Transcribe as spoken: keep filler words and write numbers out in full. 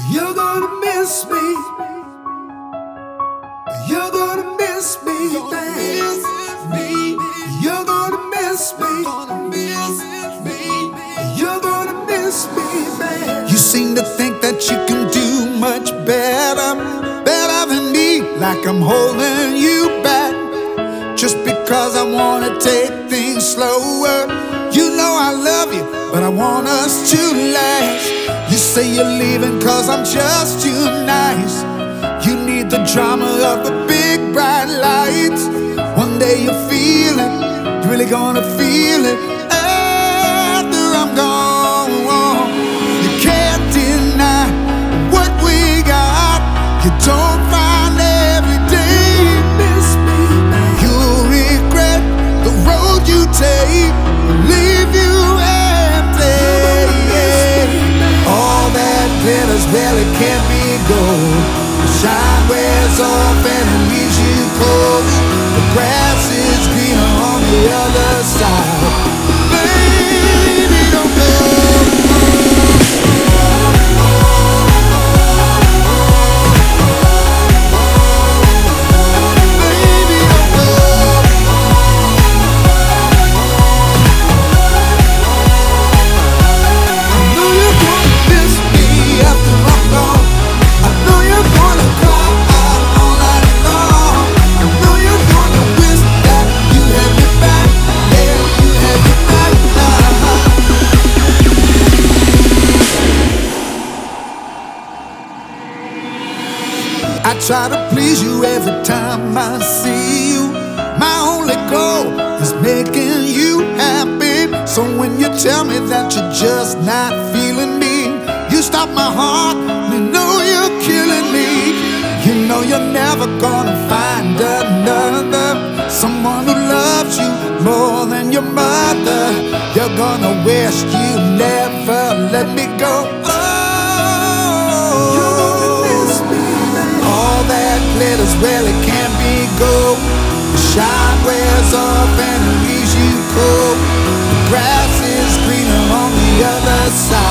You're gonna miss me. You're gonna miss me, babe. You're gonna miss me. You're gonna miss me, babe. You seem to think that you can do much better, better than me, like I'm holding you back. Just because I wanna take things slower. You know I love you, but I want us to last. You say you're leaving cause I'm just too nice. You need the drama of the big bright lights. One day you'll feel it, you're really gonna feel it after I'm gone. You can't deny what we got. You don't find every day. Miss me, you'll regret the road you take. Leave you empty. All that glitters, well, it can't be gold. The shine wears off and it leaves you cold. The grass is greener on the other side. Baby, don't go. Baby, don't go. I know you're gonna miss me after I'm gone. I know you're gonna cry all night long. I know you're gonna wish that you had me back. Yeah, you had me back now. I try to please you every time I see you. My only goal is making you happy. So when you tell me that you're just not feeling me, you stop my heart, you know you're killing me. You know you're never gonna find another, someone who loves you more than your mother. You're gonna wish you never let me go. Oh, you're gonna miss me. All that glitters, well, it can't be gold. The shine wears off and it leaves you cold. The grass is greener on the other side.